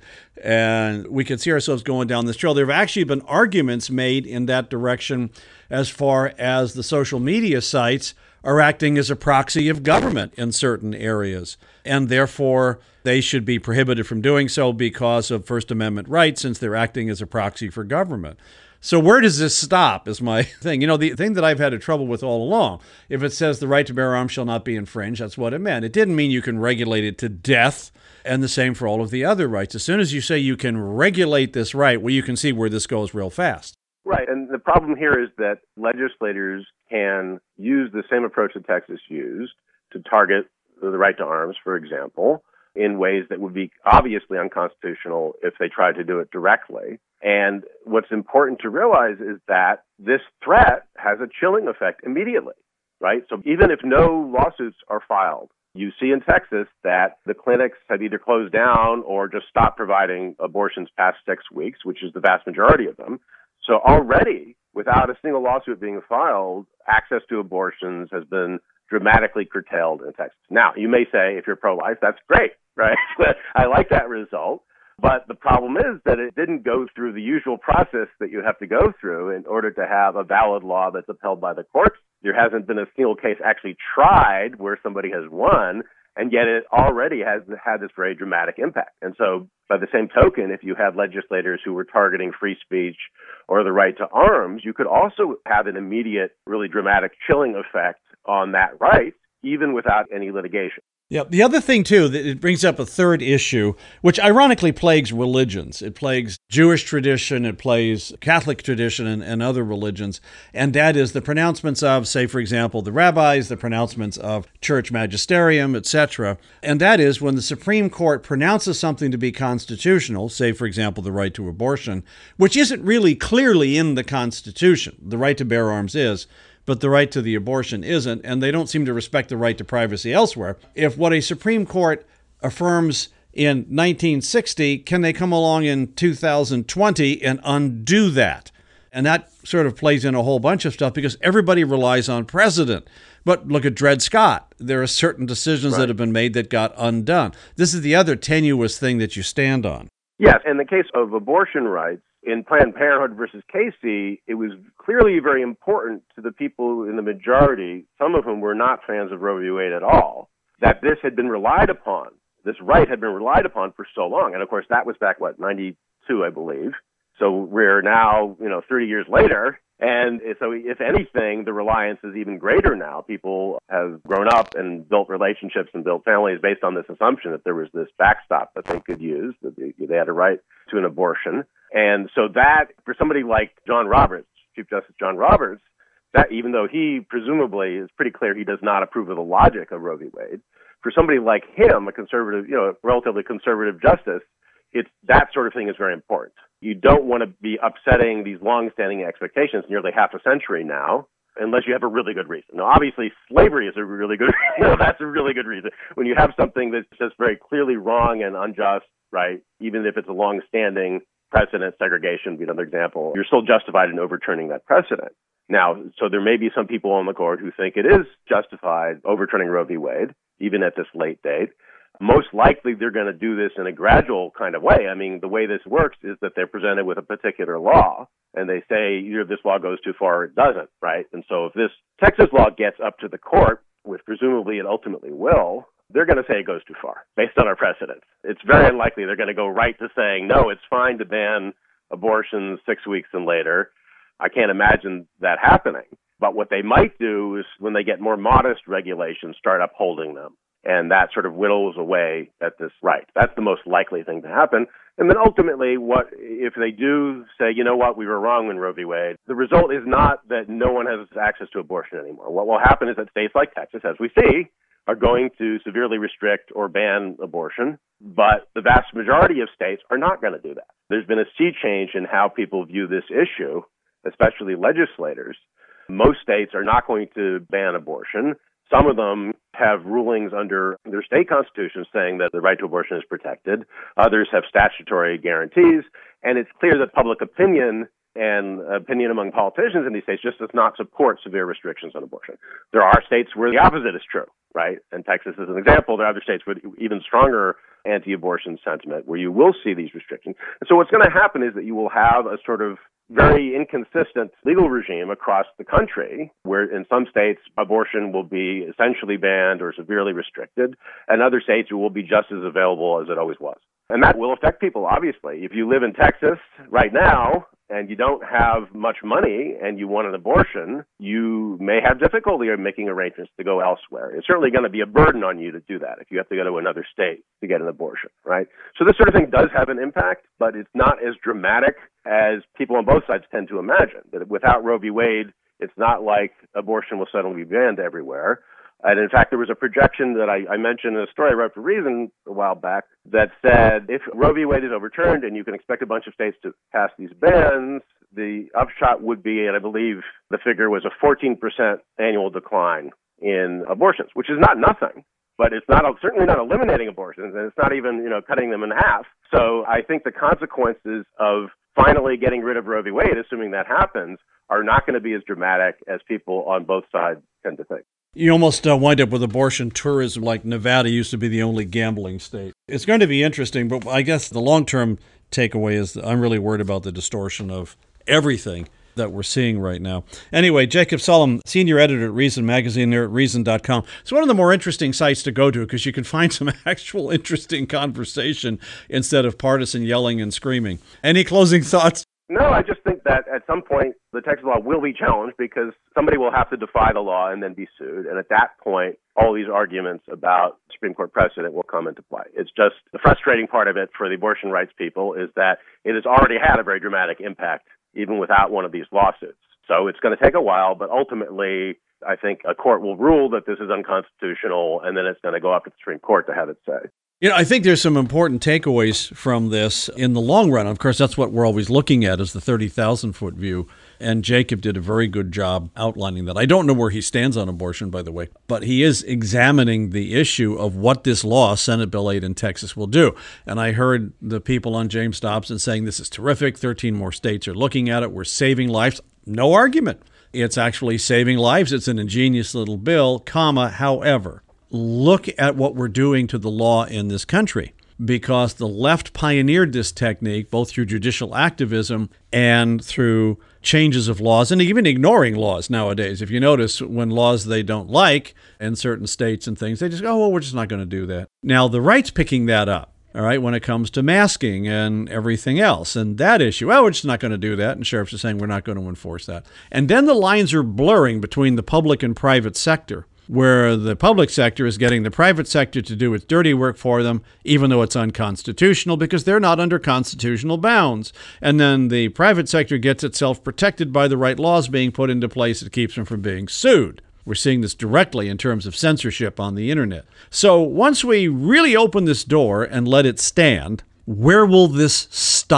And we can see ourselves going down this trail. There have actually been arguments made in that direction as far as the social media sites are acting as a proxy of government in certain areas, and therefore they should be prohibited from doing so because of First Amendment rights, since they're acting as a proxy for government. So where does this stop is my thing. You know, the thing that I've had a trouble with all along, if it says the right to bear arms shall not be infringed, that's what it meant. It didn't mean you can regulate it to death, and the same for all of the other rights. As soon as you say you can regulate this right, well, you can see where this goes real fast. Right, and the problem here is that legislators can use the same approach that Texas used to target the right to arms, for example, in ways that would be obviously unconstitutional if they tried to do it directly. And what's important to realize is that this threat has a chilling effect immediately, right? So even if no lawsuits are filed, you see in Texas that the clinics have either closed down or just stopped providing abortions past six weeks, which is the vast majority of them. So already, without a single lawsuit being filed, access to abortions has been dramatically curtailed in Texas. Now, you may say, if you're pro-life, that's great, right? I like that result. But the problem is that it didn't go through the usual process that you have to go through in order to have a valid law that's upheld by the courts. There hasn't been a single case actually tried where somebody has won, and yet it already has had this very dramatic impact. And so by the same token, if you had legislators who were targeting free speech or the right to arms, you could also have an immediate, really dramatic chilling effect on that right, even without any litigation. Yeah. The other thing, too, that it brings up a third issue, which ironically plagues religions. It plagues Jewish tradition, it plagues Catholic tradition and, and other religions. And that is the pronouncements of, say, for example, the rabbis, the pronouncements of church magisterium, et cetera. And that is when the Supreme Court pronounces something to be constitutional, say, for example, the right to abortion, which isn't really clearly in the Constitution. The right to bear arms is, but the right to the abortion isn't, and they don't seem to respect the right to privacy elsewhere. If what a Supreme Court affirms in nineteen sixty, can they come along in two thousand twenty and undo that? And that sort of plays in a whole bunch of stuff because everybody relies on precedent. But look at Dred Scott. There are certain decisions right. that have been made that got undone. This is the other tenuous thing that you stand on. Yes, in the case of abortion rights, in Planned Parenthood versus Casey, it was clearly very important to the people in the majority, some of whom were not fans of Roe v. Wade at all, that this had been relied upon. This right had been relied upon for so long. And of course, that was back, what, ninety-two, I believe. So we're now, you know, thirty years later. And so if anything, the reliance is even greater now. People have grown up and built relationships and built families based on this assumption that there was this backstop that they could use, that they had a right to an abortion. And so that, for somebody like John Roberts, Chief Justice John Roberts, that even though he presumably is pretty clear he does not approve of the logic of Roe v. Wade, for somebody like him, a conservative, you know, relatively conservative justice, it's that sort of thing is very important. You don't want to be upsetting these long-standing expectations nearly half a century now, unless you have a really good reason. Now, obviously, slavery is a really good reason. You know, that's a really good reason. When you have something that's just very clearly wrong and unjust, right, even if it's a long-standing precedent, segregation would be another example, you're still justified in overturning that precedent. Now, so there may be some people on the court who think it is justified overturning Roe v. Wade, even at this late date. Most likely they're going to do this in a gradual kind of way. I mean, the way this works is that they're presented with a particular law, and they say either this law goes too far or it doesn't, right? And so if this Texas law gets up to the court, which presumably it ultimately will, they're going to say it goes too far based on our precedents. It's very unlikely they're going to go right to saying, no, it's fine to ban abortions six weeks and later. I can't imagine that happening. But what they might do is when they get more modest regulations, start upholding them. And that sort of whittles away at this right. That's the most likely thing to happen. And then ultimately, what if they do say, you know what, we were wrong in Roe v. Wade, the result is not that no one has access to abortion anymore. What will happen is that states like Texas, as we see, are going to severely restrict or ban abortion, but the vast majority of states are not going to do that. There's been a sea change in how people view this issue, especially legislators. Most states are not going to ban abortion. Some of them have rulings under their state constitutions saying that the right to abortion is protected. Others have statutory guarantees. And it's clear that public opinion and opinion among politicians in these states just does not support severe restrictions on abortion. There are states where the opposite is true, right? And Texas is an example. There are other states with even stronger anti-abortion sentiment where you will see these restrictions. And so what's going to happen is that you will have a sort of very inconsistent legal regime across the country, where in some states abortion will be essentially banned or severely restricted, and other states it will be just as available as it always was. And that will affect people, obviously. If you live in Texas right now and you don't have much money and you want an abortion, you may have difficulty in making arrangements to go elsewhere. It's certainly going to be a burden on you to do that if you have to go to another state to get an abortion, right? So this sort of thing does have an impact, but it's not as dramatic as people on both sides tend to imagine. That without Roe v. Wade, it's not like abortion will suddenly be banned everywhere. And in fact, there was a projection that I, I mentioned in a story I wrote for Reason a while back that said if Roe v. Wade is overturned and you can expect a bunch of states to pass these bans, the upshot would be, and I believe the figure was a fourteen percent annual decline in abortions, which is not nothing, but it's not certainly not eliminating abortions, and it's not even, you know, cutting them in half. So I think the consequences of finally getting rid of Roe v. Wade, assuming that happens, are not going to be as dramatic as people on both sides tend to think. You almost uh, wind up with abortion tourism like Nevada used to be the only gambling state. It's going to be interesting, but I guess the long-term takeaway is that I'm really worried about the distortion of everything that we're seeing right now. Anyway, Jacob Sullum, senior editor at Reason Magazine there at reason dot com. It's one of the more interesting sites to go to because you can find some actual interesting conversation instead of partisan yelling and screaming. Any closing thoughts? No, I just think that at some point the Texas law will be challenged because somebody will have to defy the law and then be sued. And at that point, all these arguments about Supreme Court precedent will come into play. It's just the frustrating part of it for the abortion rights people is that it has already had a very dramatic impact even without one of these lawsuits. So it's going to take a while, but ultimately I think a court will rule that this is unconstitutional, and then it's going to go up to the Supreme Court to have it say. You know, I think there's some important takeaways from this in the long run. Of course, that's what we're always looking at is the thirty thousand foot view. And Jacob did a very good job outlining that. I don't know where he stands on abortion, by the way, but he is examining the issue of what this law, Senate Bill eight in Texas, will do. And I heard the people on James Dobson saying this is terrific. thirteen more states are looking at it. We're saving lives. No argument. It's actually saving lives. It's an ingenious little bill, comma, however. Look at what we're doing to the law in this country, because the left pioneered this technique both through judicial activism and through changes of laws and even ignoring laws nowadays. If you notice, when laws they don't like in certain states and things, they just go, oh, well, we're just not going to do that. Now, the right's picking that up, all right, when it comes to masking and everything else. And that issue, well, we're just not going to do that. And sheriffs are saying we're not going to enforce that. And then the lines are blurring between the public and private sector, where the public sector is getting the private sector to do its dirty work for them, even though it's unconstitutional because they're not under constitutional bounds. And then the private sector gets itself protected by the right laws being put into place that keeps them from being sued. We're seeing this directly in terms of censorship on the internet. So once we really open this door and let it stand, where will this stop?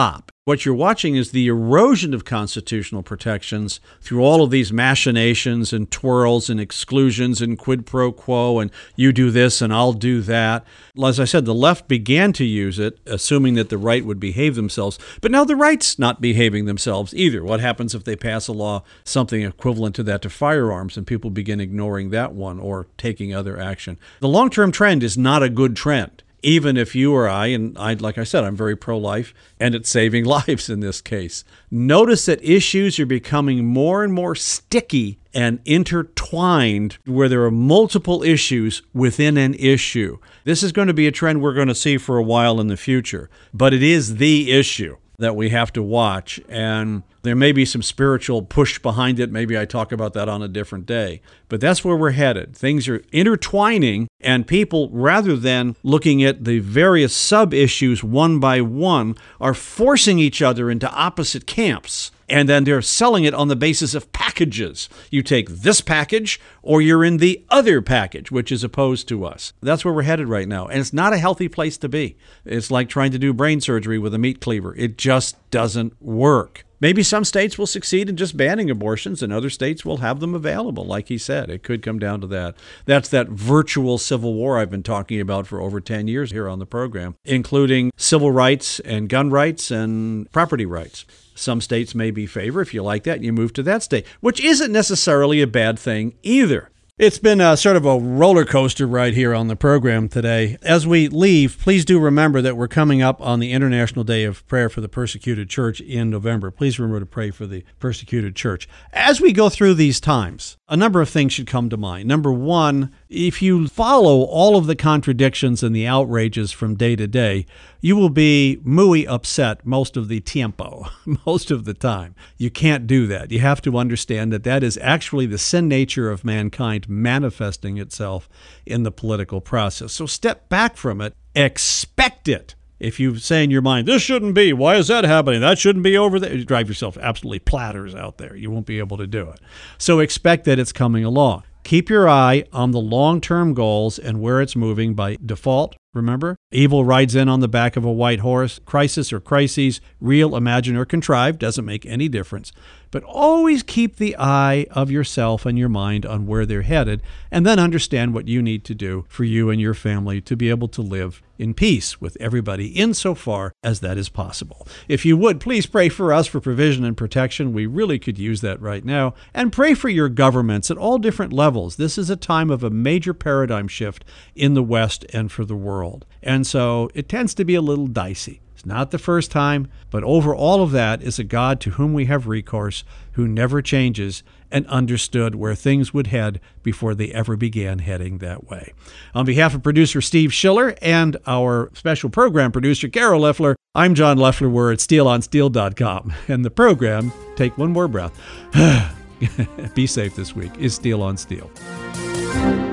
What you're watching is the erosion of constitutional protections through all of these machinations and twirls and exclusions and quid pro quo and you do this and I'll do that. As I said, the left began to use it, assuming that the right would behave themselves. But now the right's not behaving themselves either. What happens if they pass a law, something equivalent to that to firearms, and people begin ignoring that one or taking other action? The long-term trend is not a good trend. Even if you or I, and I, like I said, I'm very pro-life, and it's saving lives in this case. Notice that issues are becoming more and more sticky and intertwined where there are multiple issues within an issue. This is going to be a trend we're going to see for a while in the future, but it is the issue that we have to watch, and there may be some spiritual push behind it. Maybe I talk about that on a different day. But that's where we're headed. Things are intertwining, and people, rather than looking at the various sub-issues one by one, are forcing each other into opposite camps. And then they're selling it on the basis of packages. You take this package, or you're in the other package, which is opposed to us. That's where we're headed right now. And it's not a healthy place to be. It's like trying to do brain surgery with a meat cleaver. It just doesn't work. Maybe some states will succeed in just banning abortions and other states will have them available, like he said. It could come down to that. That's that virtual civil war I've been talking about for over ten years here on the program, including civil rights and gun rights and property rights. Some states may be favor. If you like that, you move to that state, which isn't necessarily a bad thing either. It's been a sort of a roller coaster ride here on the program today. As we leave, please do remember that we're coming up on the International Day of Prayer for the Persecuted Church in November. Please remember to pray for the persecuted church. As we go through these times, a number of things should come to mind. Number one, if you follow all of the contradictions and the outrages from day to day, you will be muy upset most of the tiempo, most of the time. You can't do that. You have to understand that that is actually the sin nature of mankind manifesting itself in the political process. So step back from it, expect it. If you say in your mind, this shouldn't be, why is that happening? That shouldn't be over there. You drive yourself absolutely platters out there. You won't be able to do it. So expect that it's coming along. Keep your eye on the long-term goals and where it's moving by default. Remember, evil rides in on the back of a white horse. Crisis or crises, real, imagined, or contrived, doesn't make any difference. But always keep the eye of yourself and your mind on where they're headed, and then understand what you need to do for you and your family to be able to live in peace with everybody insofar as that is possible. If you would, please pray for us for provision and protection. We really could use that right now. And pray for your governments at all different levels. This is a time of a major paradigm shift in the West and for the world. And so it tends to be a little dicey. It's not the first time, but over all of that is a God to whom we have recourse, who never changes and understood where things would head before they ever began heading that way. On behalf of producer Steve Schiller and our special program producer Carol Leffler, I'm John Leffler. We're at steel on steel dot com. And the program, take one more breath, be safe this week, is Steel on Steel.